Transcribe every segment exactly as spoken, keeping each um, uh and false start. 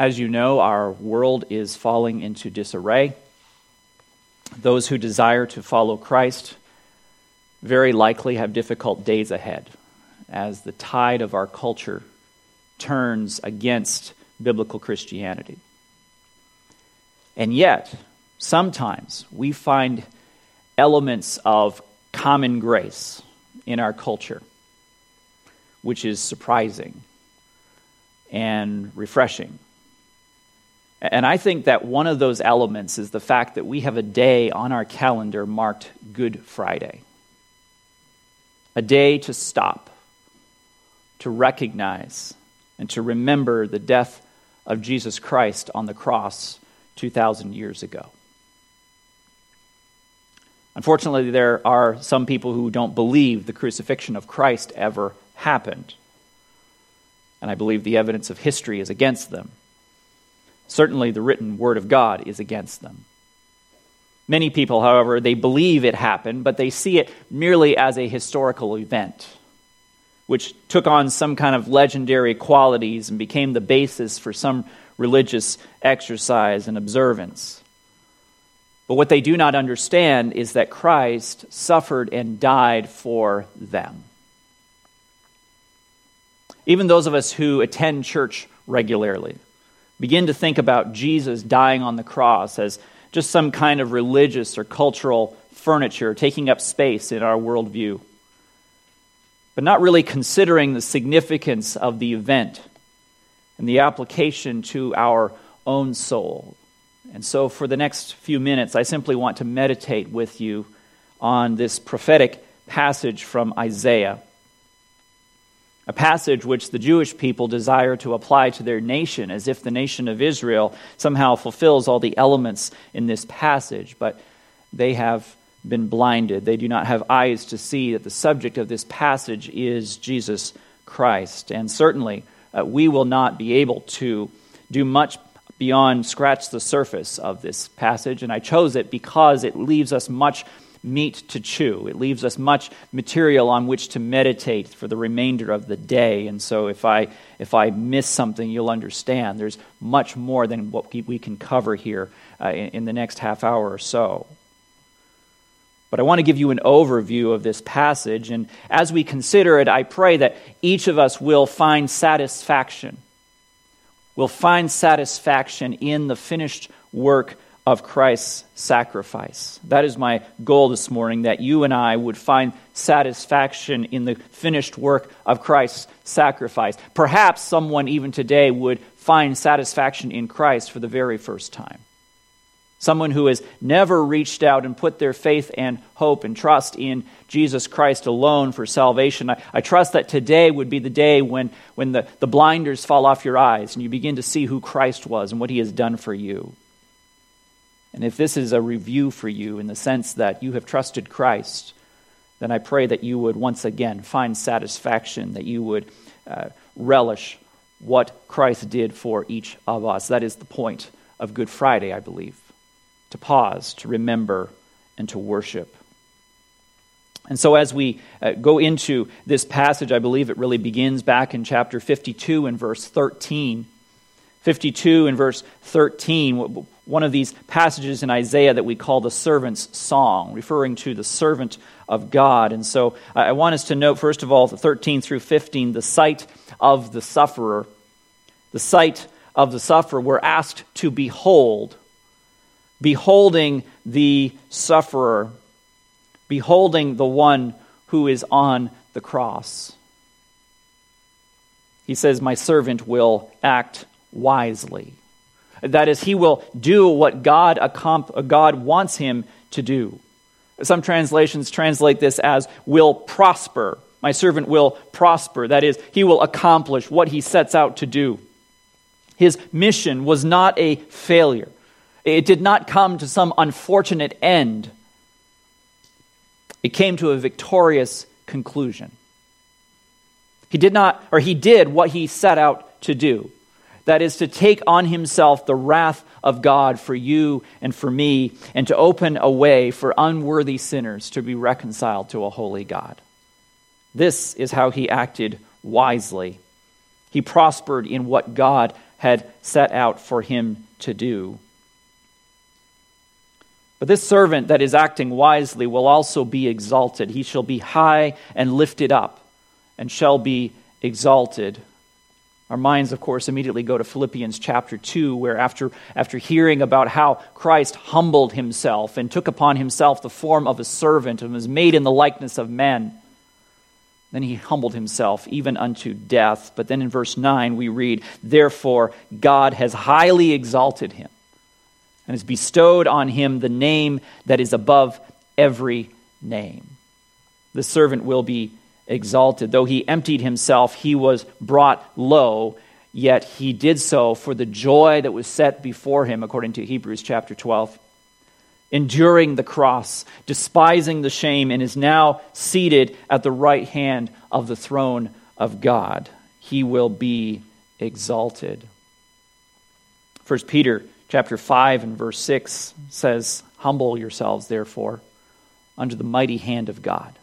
As you know, our world is falling into disarray. Those who desire to follow Christ very likely have difficult days ahead as the tide of our culture turns against biblical Christianity. And yet, sometimes we find elements of common grace in our culture, which is surprising and refreshing. And I think that one of those elements is the fact that we have a day on our calendar marked Good Friday. A day to stop, to recognize, and to remember the death of Jesus Christ on the cross two thousand years ago. Unfortunately, there are some people who don't believe the crucifixion of Christ ever happened. And I believe the evidence of history is against them. Certainly, the written word of God is against them. Many people, however, they believe it happened, but they see it merely as a historical event, which took on some kind of legendary qualities and became the basis for some religious exercise and observance. But what they do not understand is that Christ suffered and died for them. Even those of us who attend church regularly begin to think about Jesus dying on the cross as just some kind of religious or cultural furniture taking up space in our worldview, but not really considering the significance of the event and the application to our own soul. And so for the next few minutes, I simply want to meditate with you on this prophetic passage from Isaiah, a passage which the Jewish people desire to apply to their nation, as if the nation of Israel somehow fulfills all the elements in this passage, but they have been blinded. They do not have eyes to see that the subject of this passage is Jesus Christ. And certainly, uh, we will not be able to do much beyond scratch the surface of this passage, and I chose it because it leaves us much meat to chew. It leaves us much material on which to meditate for the remainder of the day. And so if I if I miss something, you'll understand. There's much more than what we can cover here uh, in, in the next half hour or so. But I want to give you an overview of this passage, and as we consider it, I pray that each of us will find satisfaction. Will find satisfaction in the finished work of Christ's sacrifice. That is my goal this morning, that you and I would find satisfaction in the finished work of Christ's sacrifice. Perhaps someone even today would find satisfaction in Christ for the very first time. Someone who has never reached out and put their faith and hope and trust in Jesus Christ alone for salvation. I, I trust that today would be the day when, when the, the blinders fall off your eyes and you begin to see who Christ was and what he has done for you. And if this is a review for you in the sense that you have trusted Christ, then I pray that you would once again find satisfaction, that you would uh, relish what Christ did for each of us. That is the point of Good Friday, I believe. To pause, to remember, and to worship. And so as we uh, go into this passage, I believe it really begins back in chapter fifty-two and verse thirteen. fifty-two and verse thirteen, one of these passages in Isaiah that we call the servant's song, referring to the servant of God. And so I want us to note, first of all, the thirteen through fifteen, the sight of the sufferer. The sight of the sufferer, we're asked to behold. Beholding the sufferer, beholding the one who is on the cross. He says, my servant will act wisely. That is, he will do what God, God wants him to do. Some translations translate this as will prosper. My servant will prosper. That is, he will accomplish what he sets out to do. His mission was not a failure. It did not come to some unfortunate end. It came to a victorious conclusion. He did not, or he did what he set out to do. That is to take on himself the wrath of God for you and for me, and to open a way for unworthy sinners to be reconciled to a holy God. This is how he acted wisely. He prospered in what God had set out for him to do. But this servant that is acting wisely will also be exalted. He shall be high and lifted up, and shall be exalted. Our minds, of course, immediately go to Philippians chapter two, where after, after hearing about how Christ humbled himself and took upon himself the form of a servant and was made in the likeness of men, then he humbled himself even unto death. But then in verse nine we read, "Therefore God has highly exalted him, and has bestowed on him the name that is above every name." The servant will be exalted. Though he emptied himself, he was brought low, yet he did so for the joy that was set before him, according to Hebrews chapter twelve. Enduring the cross, despising the shame, and is now seated at the right hand of the throne of God. He will be exalted. First Peter chapter five and verse six says, "Humble yourselves, therefore, under the mighty hand of God,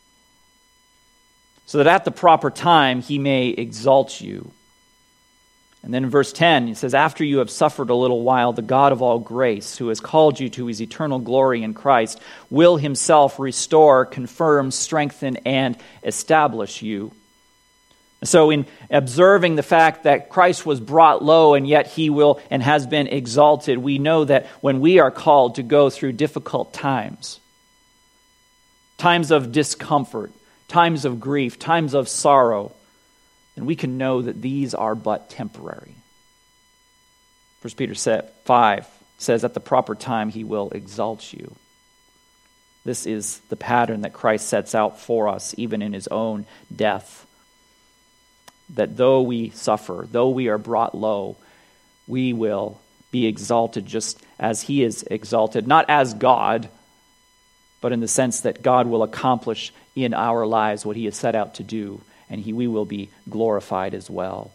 so that at the proper time he may exalt you." And then in verse ten, it says, "After you have suffered a little while, the God of all grace, who has called you to his eternal glory in Christ, will himself restore, confirm, strengthen, and establish you." So in observing the fact that Christ was brought low and yet he will and has been exalted, we know that when we are called to go through difficult times, times of discomfort, times of grief, times of sorrow, then we can know that these are but temporary. First Peter five says, "At the proper time he will exalt you." This is the pattern that Christ sets out for us, even in his own death. That though we suffer, though we are brought low, we will be exalted just as he is exalted. Not as God, but in the sense that God will accomplish in our lives what he has set out to do, and he, we will be glorified as well.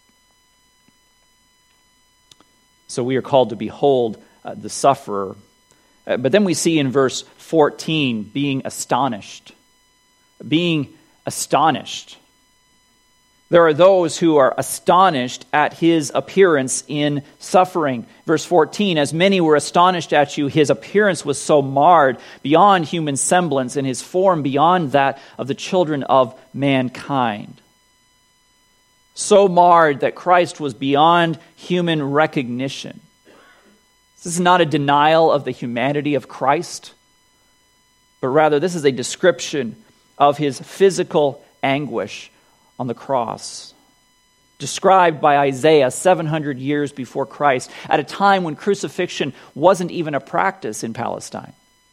So we are called to behold uh, the sufferer. Uh, but then we see in verse fourteen, being astonished. Being astonished. There are those who are astonished at his appearance in suffering. Verse fourteen, "As many were astonished at you, his appearance was so marred beyond human semblance, and his form beyond that of the children of mankind." So marred that Christ was beyond human recognition. This is not a denial of the humanity of Christ, but rather this is a description of his physical anguish on the cross, described by Isaiah seven hundred years before Christ, at a time when crucifixion wasn't even a practice in Palestine.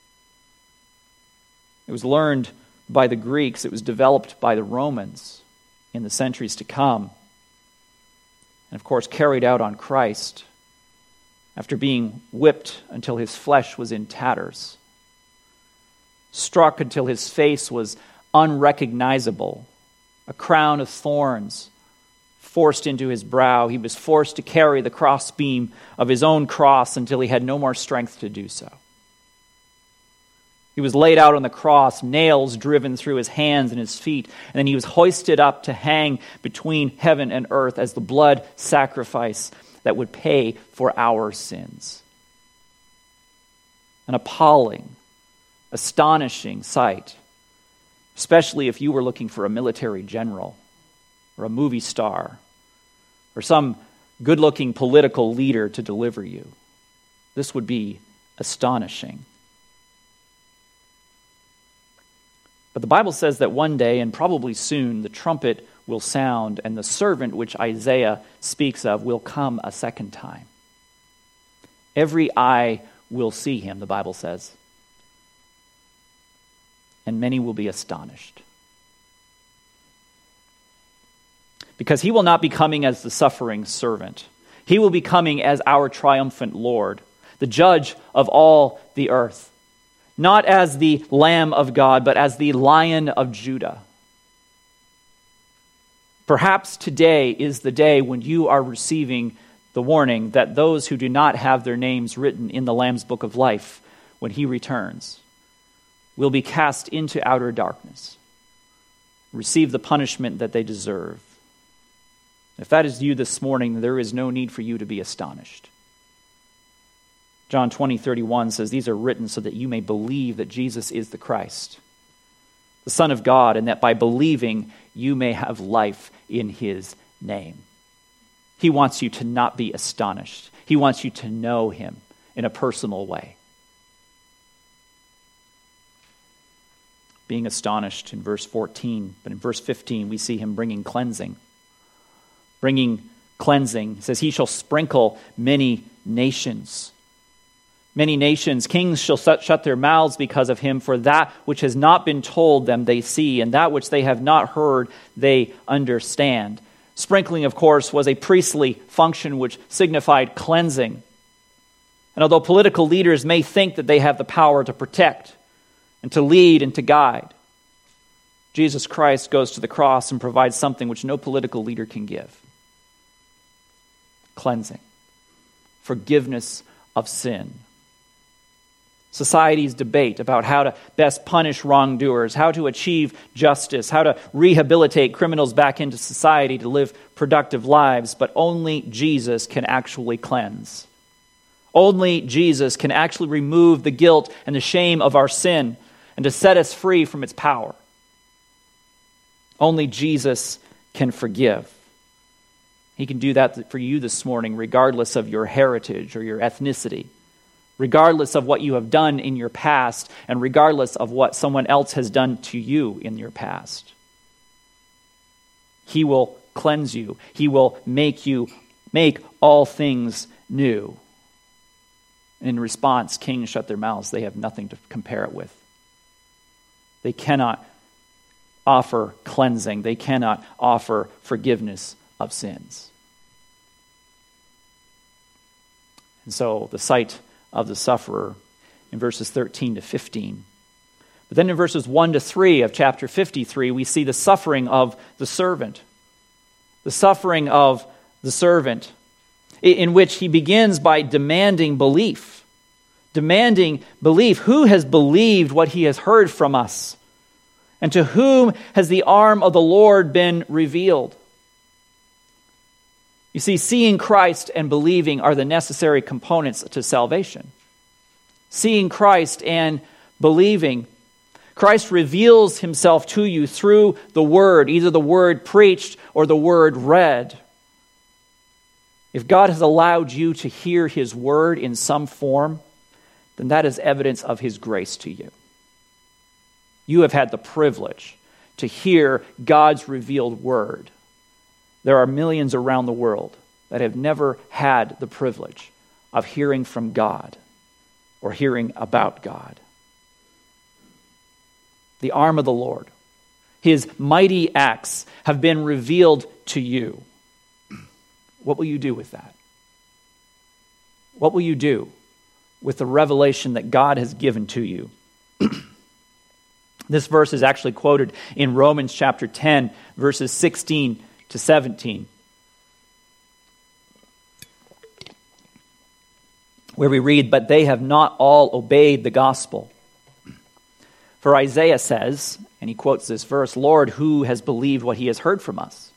It was learned by the Greeks. It was developed by the Romans in the centuries to come. And of course, carried out on Christ after being whipped until his flesh was in tatters, struck until his face was unrecognizable, a crown of thorns forced into his brow. He was forced to carry the crossbeam of his own cross until he had no more strength to do so. He was laid out on the cross, nails driven through his hands and his feet, and then he was hoisted up to hang between heaven and earth as the blood sacrifice that would pay for our sins. An appalling, astonishing sight, especially if you were looking for a military general or a movie star or some good-looking political leader to deliver you. This would be astonishing. But the Bible says that one day, and probably soon, the trumpet will sound, and the servant which Isaiah speaks of will come a second time. Every eye will see him, the Bible says, and many will be astonished. Because he will not be coming as the suffering servant. He will be coming as our triumphant Lord, the judge of all the earth. Not as the Lamb of God, but as the Lion of Judah. Perhaps today is the day when you are receiving the warning that those who do not have their names written in the Lamb's Book of Life when he returns will be cast into outer darkness, receive the punishment that they deserve. If that is you this morning, there is no need for you to be astonished. John twenty, thirty-one says, "These are written so that you may believe that Jesus is the Christ, the Son of God, and that by believing you may have life in his name." He wants you to not be astonished. He wants you to know him in a personal way. Being astonished in verse fourteen, but in verse fifteen we see him bringing cleansing. Bringing cleansing. He says, "He shall sprinkle many nations." Many nations, kings shall shut their mouths because of him, for that which has not been told them they see, and that which they have not heard they understand. Sprinkling, of course, was a priestly function which signified cleansing. And although political leaders may think that they have the power to protect and to lead and to guide, Jesus Christ goes to the cross and provides something which no political leader can give. Cleansing. Forgiveness of sin. Society's debate about how to best punish wrongdoers, how to achieve justice, how to rehabilitate criminals back into society to live productive lives, but only Jesus can actually cleanse. Only Jesus can actually remove the guilt and the shame of our sin and to set us free from its power. Only Jesus can forgive. He can do that for you this morning, regardless of your heritage or your ethnicity, regardless of what you have done in your past, and regardless of what someone else has done to you in your past. He will cleanse you. He will make you make all things new. In response, kings shut their mouths. They have nothing to compare it with. They cannot offer cleansing. They cannot offer forgiveness of sins. And so the sight of the sufferer in verses thirteen to fifteen. But then in verses one to three of chapter fifty-three, we see the suffering of the servant. The suffering of the servant, in which he begins by demanding belief. Demanding belief. Who has believed what he has heard from us? And to whom has the arm of the Lord been revealed? You see, seeing Christ and believing are the necessary components to salvation. Seeing Christ and believing. Christ reveals himself to you through the word, either the word preached or the word read. If God has allowed you to hear his word in some form, then that is evidence of his grace to you. You have had the privilege to hear God's revealed word. There are millions around the world that have never had the privilege of hearing from God or hearing about God. The arm of the Lord, his mighty acts have been revealed to you. What will you do with that? What will you do with the revelation that God has given to you? This verse is actually quoted in Romans chapter ten, verses sixteen to seventeen, where we read, "But they have not all obeyed the gospel. For Isaiah says," and he quotes this verse, "Lord, who has believed what he has heard from us?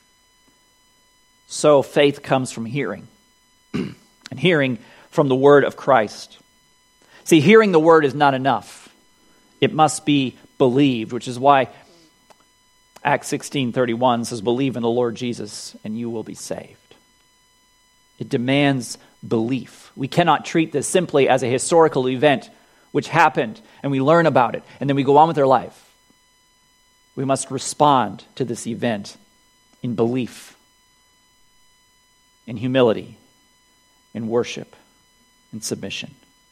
So faith comes from hearing, and hearing from the word of Christ." See, hearing the word is not enough. It must be believed, which is why Acts sixteen thirty-one says, "Believe in the Lord Jesus, and you will be saved." It demands belief. We cannot treat this simply as a historical event which happened, and we learn about it, and then we go on with our life. We must respond to this event in belief, in humility, in worship, in submission.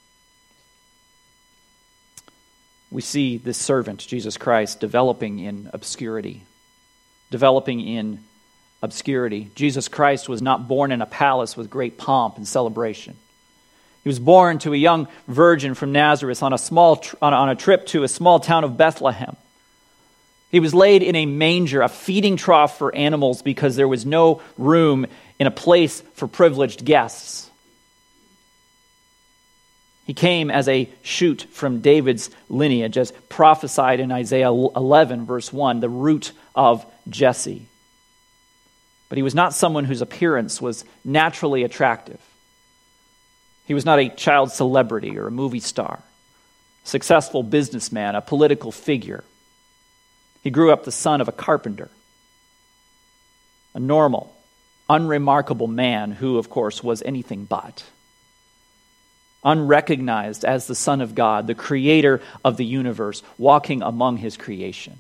We see this servant, Jesus Christ, developing in obscurity. Developing in obscurity. Jesus Christ was not born in a palace with great pomp and celebration. He was born to a young virgin from Nazareth on a small tr- on, on a trip to a small town of Bethlehem. He was laid in a manger, a feeding trough for animals, because there was no room in a place for privileged guests. He came as a shoot from David's lineage, as prophesied in Isaiah eleven, verse one, the root of Jesse. But he was not someone whose appearance was naturally attractive. He was not a child celebrity or a movie star, a successful businessman, a political figure. He grew up the son of a carpenter, a normal, unremarkable man who, of course, was anything but. Unrecognized as the Son of God, the creator of the universe, walking among his creation.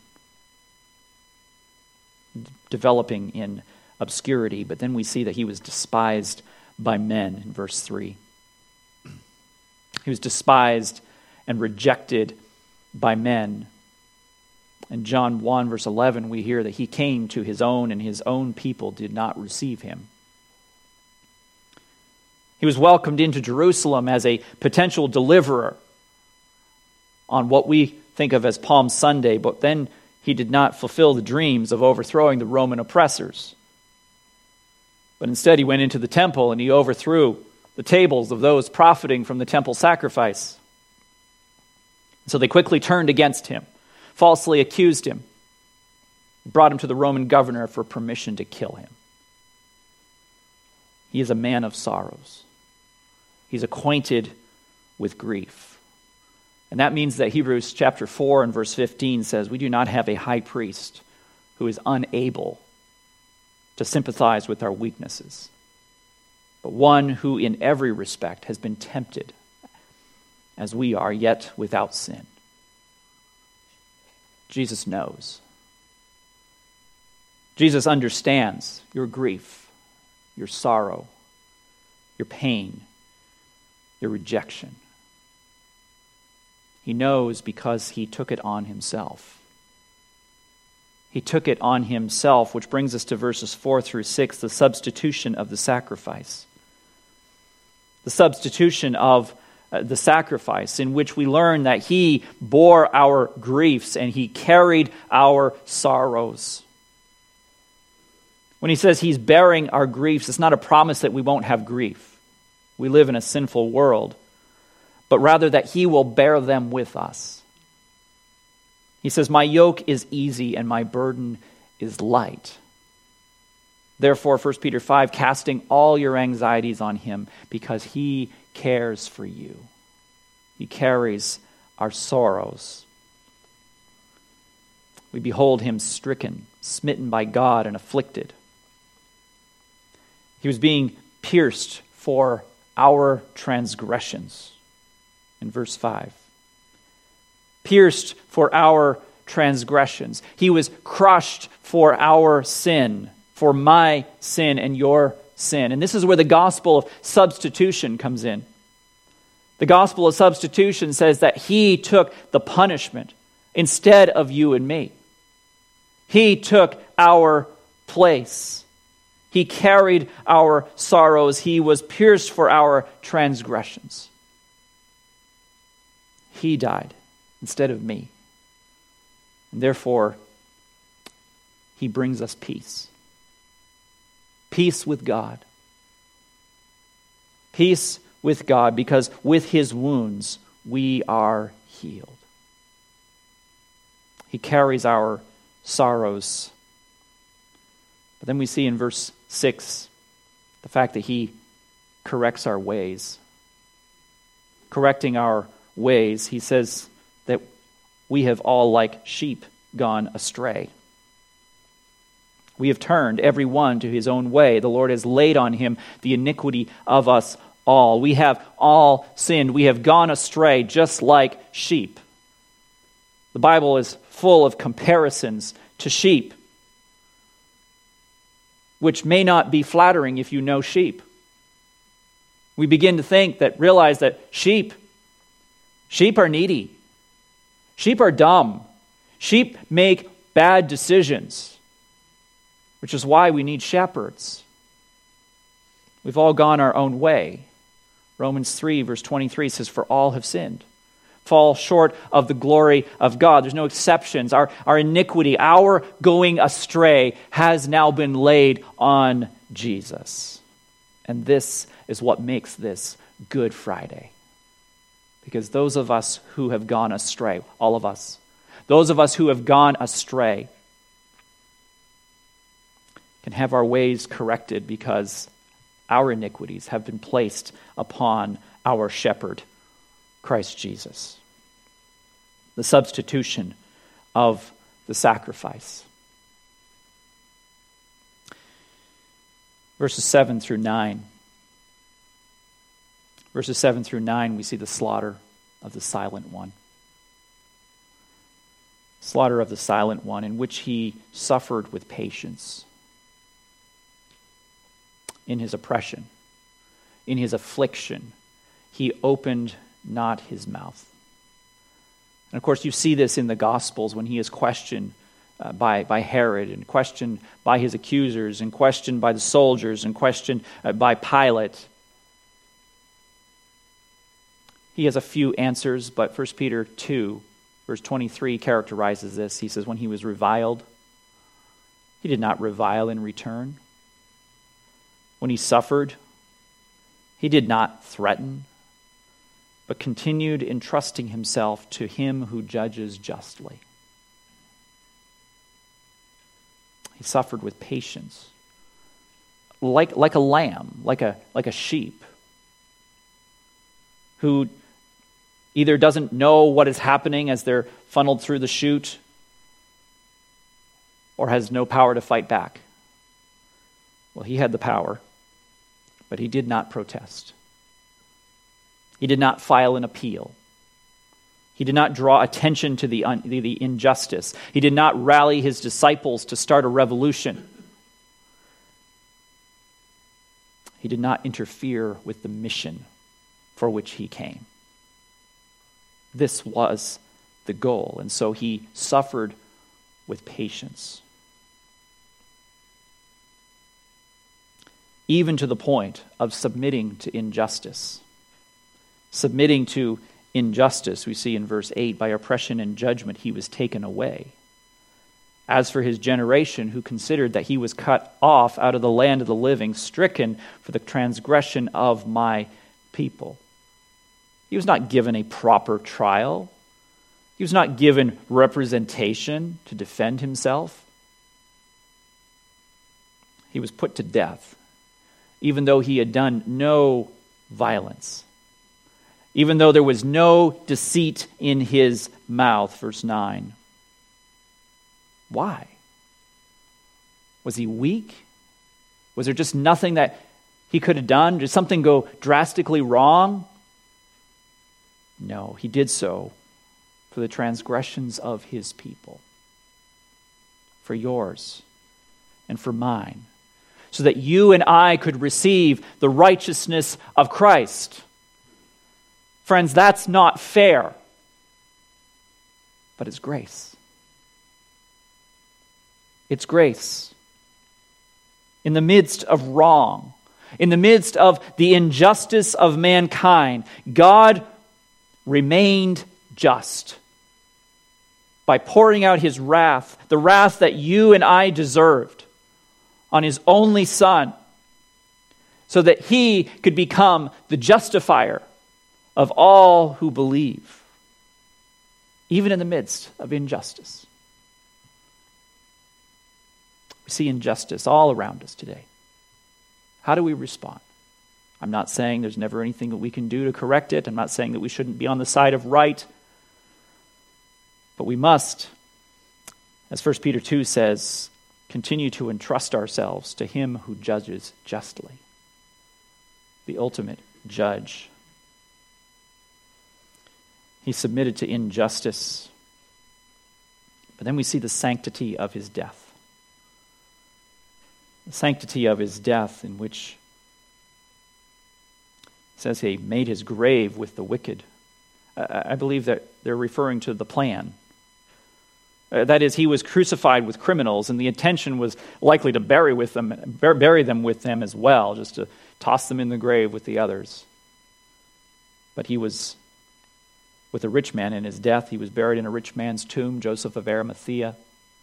Developing in obscurity, but then we see that he was despised by men in verse three. He was despised and rejected by men. In John one, verse eleven, we hear that he came to his own, and his own people did not receive him. He was welcomed into Jerusalem as a potential deliverer on what we think of as Palm Sunday, but then he did not fulfill the dreams of overthrowing the Roman oppressors. But instead he went into the temple and he overthrew the tables of those profiting from the temple sacrifice. So they quickly turned against him, falsely accused him, brought him to the Roman governor for permission to kill him. He is a man of sorrows. He's acquainted with grief. And that means that Hebrews chapter four and verse fifteen says, we do not have a high priest who is unable to sympathize with our weaknesses, but one who in every respect has been tempted as we are, yet without sin. Jesus knows. Jesus understands your grief, your sorrow, your pain, your rejection. He knows because he took it on himself. He took it on himself, which brings us to verses four through six, the substitution of the sacrifice. The substitution of uh, the sacrifice, in which we learn that he bore our griefs and he carried our sorrows. When he says he's bearing our griefs, it's not a promise that we won't have grief. We live in a sinful world, but rather that he will bear them with us. He says, my yoke is easy and my burden is light. Therefore, First Peter five, casting all your anxieties on him because he cares for you. He carries our sorrows. We behold him stricken, smitten by God and afflicted. He was being pierced for our transgressions, in verse five. Pierced for our transgressions. He was crushed for our sin, for my sin and your sin. And this is where the gospel of substitution comes in. The gospel of substitution says that he took the punishment instead of you and me. He took our place. He carried our sorrows. He was pierced for our transgressions. He died instead of me. And therefore, he brings us peace. Peace with God. Peace with God, because with his wounds we are healed. He carries our sorrows. But then we see in verse six the fact that he corrects our ways. Correcting our ways, he says that we have all like sheep gone astray. We have turned every one to his own way. The Lord has laid on him the iniquity of us all. We have all sinned. We have gone astray just like sheep. The Bible is full of comparisons to sheep, which may not be flattering if you know sheep. We begin to think that, realize that sheep, sheep are needy. Sheep are dumb. Sheep make bad decisions, which is why we need shepherds. We've all gone our own way. Romans three, verse twenty-three says, for all have sinned, fall short of the glory of God. There's no exceptions. Our, our iniquity, our going astray has now been laid on Jesus. And this is what makes this Good Friday. Because those of us who have gone astray, all of us, those of us who have gone astray, can have our ways corrected because our iniquities have been placed upon our shepherd, Christ Jesus. The substitution of the sacrifice. Verses seven through nine. Verses seven through nine, we see the slaughter of the silent one. Slaughter of the silent one, in which he suffered with patience. In his oppression, in his affliction, he opened not his mouth. And of course, you see this in the Gospels when he is questioned uh, by, by Herod, and questioned by his accusers, and questioned by the soldiers, and questioned uh, by Pilate. He has a few answers, but First Peter two, verse twenty-three characterizes this. He says, when he was reviled, he did not revile in return. When he suffered, he did not threaten, but continued entrusting himself to him who judges justly. He suffered with patience, like, like a lamb, like a, like a sheep, who either doesn't know what is happening as they're funneled through the chute, or has no power to fight back. Well, he had the power, but he did not protest. He did not file an appeal. He did not draw attention to the, un- the injustice. He did not rally his disciples to start a revolution. He did not interfere with the mission for which he came. This was the goal, and so he suffered with patience. Even to the point of submitting to injustice. Submitting to injustice, we see in verse eight, by oppression and judgment he was taken away. As for his generation, who considered that he was cut off out of the land of the living, stricken for the transgression of my people. He was not given a proper trial. He was not given representation to defend himself. He was put to death, even though he had done no violence, even though there was no deceit in his mouth. Verse nine. Why? Was he weak? Was there just nothing that he could have done? Did something go drastically wrong? No, he did so for the transgressions of his people, for yours and for mine, so that you and I could receive the righteousness of Christ. Friends, that's not fair, but it's grace. It's grace. In the midst of wrong, in the midst of the injustice of mankind, God remained just by pouring out his wrath, the wrath that you and I deserved, on his only Son, so that he could become the justifier of all who believe, even in the midst of injustice. We see injustice all around us today. How do we respond? I'm not saying there's never anything that we can do to correct it. I'm not saying that we shouldn't be on the side of right. But we must, as First Peter two says, continue to entrust ourselves to him who judges justly, the ultimate judge. He submitted to injustice. But then we see the sanctity of his death. The sanctity of his death, in which it says he made his grave with the wicked. I believe that they're referring to the plan. That is, he was crucified with criminals, and the intention was likely to bury with them, bury them with them as well, just to toss them in the grave with the others. But he was with a rich man in his death. He was buried in a rich man's tomb, Joseph of Arimathea.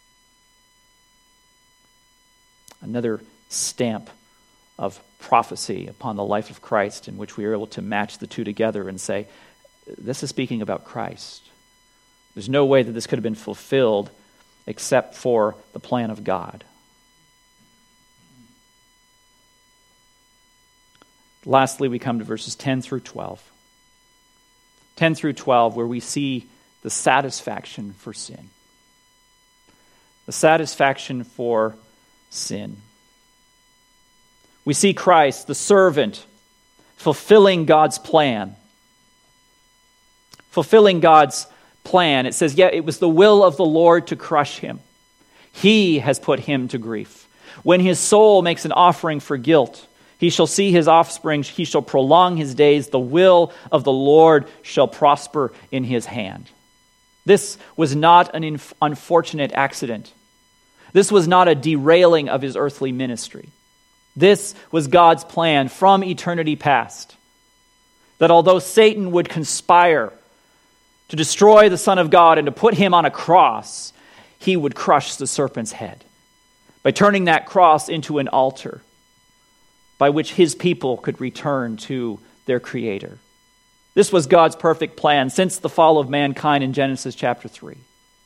Another stamp of prophecy upon the life of Christ, in which we are able to match the two together and say, this is speaking about Christ. There's no way that this could have been fulfilled except for the plan of God. Lastly, we come to verses ten through twelve. ten through twelve, where we see the satisfaction for sin. The satisfaction for sin. We see Christ, the servant, fulfilling God's plan. Fulfilling God's plan. It says, yeah, it was the will of the Lord to crush him. He has put him to grief. When his soul makes an offering for guilt, he shall see his offspring, he shall prolong his days. The will of the Lord shall prosper in his hand. This was not an inf- unfortunate accident. This was not a derailing of his earthly ministry. This was God's plan from eternity past. That although Satan would conspire to destroy the Son of God and to put him on a cross, he would crush the serpent's head by turning that cross into an altar by which his people could return to their Creator. This was God's perfect plan since the fall of mankind in Genesis chapter three.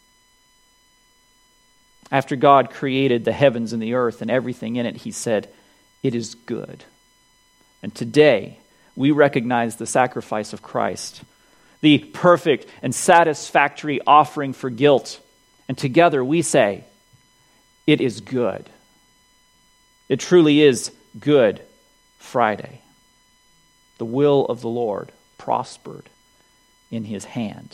After God created the heavens and the earth and everything in it, he said, "It is good." And today, we recognize the sacrifice of Christ, the perfect and satisfactory offering for guilt. And together we say, it is good. It truly is Good Friday. The will of the Lord prospered in his hand.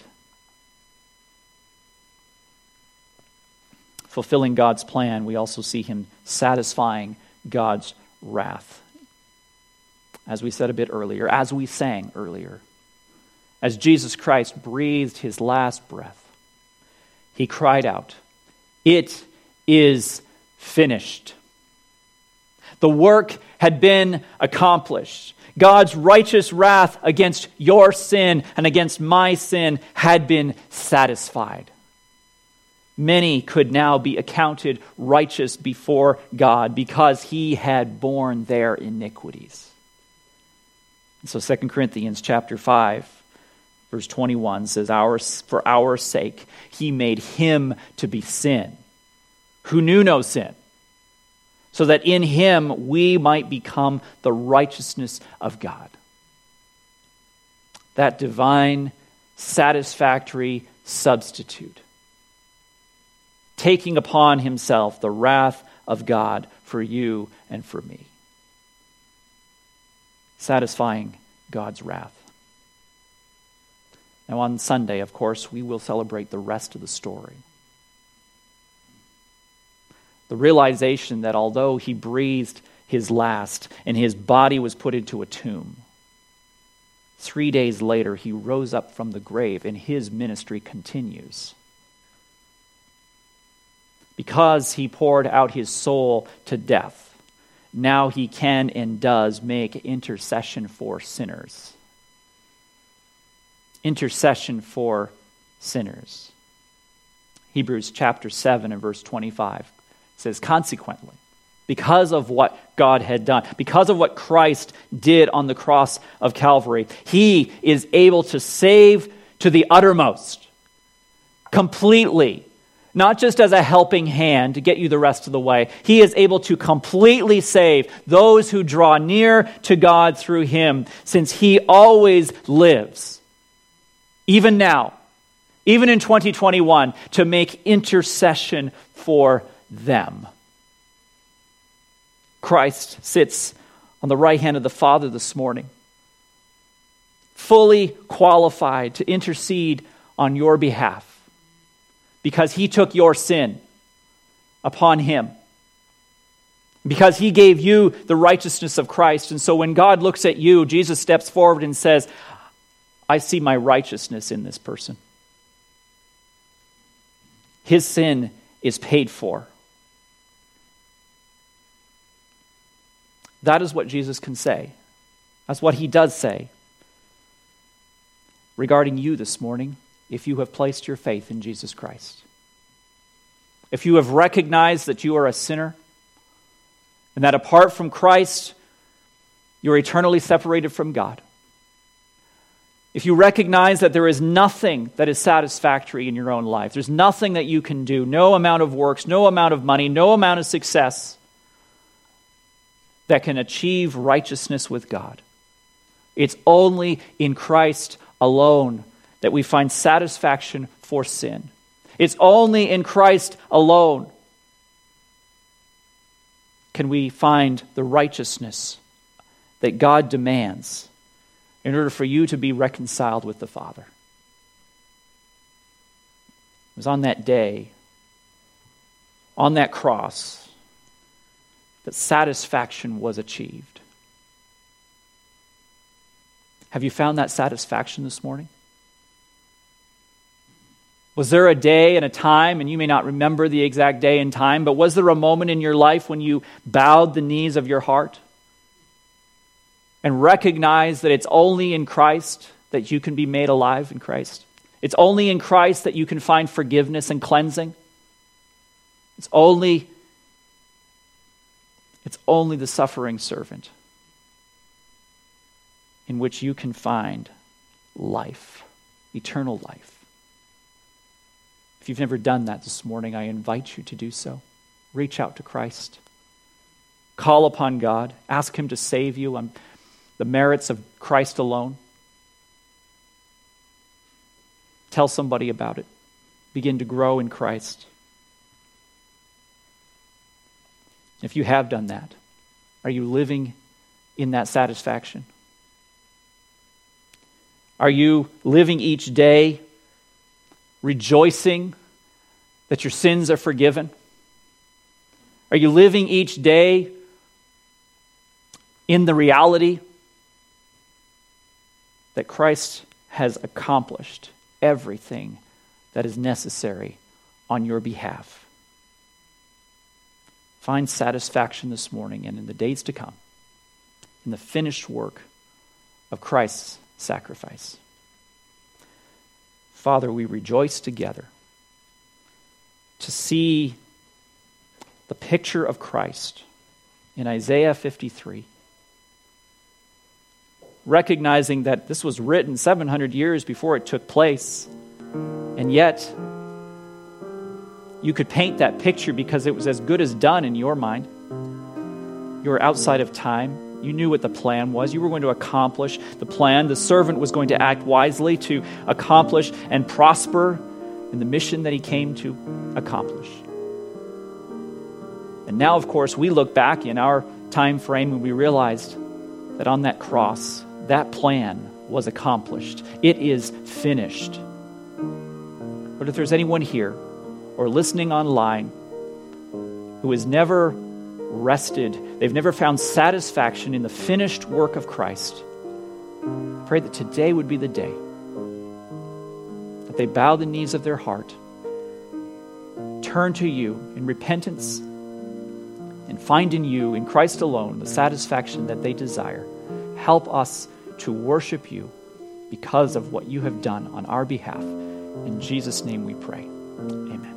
Fulfilling God's plan, we also see him satisfying God's wrath. As we said a bit earlier, as we sang earlier, as Jesus Christ breathed his last breath, he cried out, "It is finished." The work had been accomplished. God's righteous wrath against your sin and against my sin had been satisfied. Many could now be accounted righteous before God because he had borne their iniquities. And so Second Corinthians chapter five, verse twenty-one says, "Our, for our sake he made him to be sin, who knew no sin, so that in him we might become the righteousness of God." That divine, satisfactory substitute, taking upon himself the wrath of God for you and for me. Satisfying God's wrath. Now on Sunday, of course, we will celebrate the rest of the story. The realization that although he breathed his last and his body was put into a tomb, three days later he rose up from the grave and his ministry continues. Because he poured out his soul to death, now he can and does make intercession for sinners. Intercession for sinners. Hebrews chapter seven and verse twenty-five says, "Consequently, because of what God had done, because of what Christ did on the cross of Calvary, he is able to save to the uttermost, completely, not just as a helping hand to get you the rest of the way. He is able to completely save those who draw near to God through him, since he always lives, even now, even in twenty twenty-one, to make intercession for them." Christ sits on the right hand of the Father this morning, fully qualified to intercede on your behalf, because he took your sin upon him. Because he gave you the righteousness of Christ. And so when God looks at you, Jesus steps forward and says, "I see my righteousness in this person. His sin is paid for." That is what Jesus can say. That's what he does say regarding you this morning, if you have placed your faith in Jesus Christ. If you have recognized that you are a sinner and that apart from Christ, you're eternally separated from God. If you recognize that there is nothing that is satisfactory in your own life, there's nothing that you can do, no amount of works, no amount of money, no amount of success that can achieve righteousness with God. It's only in Christ alone that we find satisfaction for sin. It's only in Christ alone can we find the righteousness that God demands in order for you to be reconciled with the Father. It was on that day, on that cross, that satisfaction was achieved. Have you found that satisfaction this morning? Was there a day and a time, and you may not remember the exact day and time, but was there a moment in your life when you bowed the knees of your heart and recognized that it's only in Christ that you can be made alive in Christ? It's only in Christ that you can find forgiveness and cleansing. It's only, it's only the suffering servant in which you can find life, eternal life. If you've never done that this morning, I invite you to do so. Reach out to Christ. Call upon God. Ask Him to save you on the merits of Christ alone. Tell somebody about it. Begin to grow in Christ. If you have done that, are you living in that satisfaction? Are you living each day rejoicing that your sins are forgiven? Are you living each day in the reality that Christ has accomplished everything that is necessary on your behalf? Find satisfaction this morning and in the days to come in the finished work of Christ's sacrifice. Father, we rejoice together to see the picture of Christ in Isaiah fifty-three, recognizing that this was written seven hundred years before it took place, and yet you could paint that picture because it was as good as done in your mind. You were outside of time. You knew what the plan was. You were going to accomplish the plan. The servant was going to act wisely to accomplish and prosper in the mission that he came to accomplish. And now, of course, we look back in our time frame and we realized that on that cross, that plan was accomplished. It is finished. But if there's anyone here or listening online who has never rested, they've never found satisfaction in the finished work of Christ, pray that today would be the day that they bow the knees of their heart, turn to you in repentance, and find in you, in Christ alone, the satisfaction that they desire. Help us to worship you because of what you have done on our behalf. In Jesus' name we pray. Amen.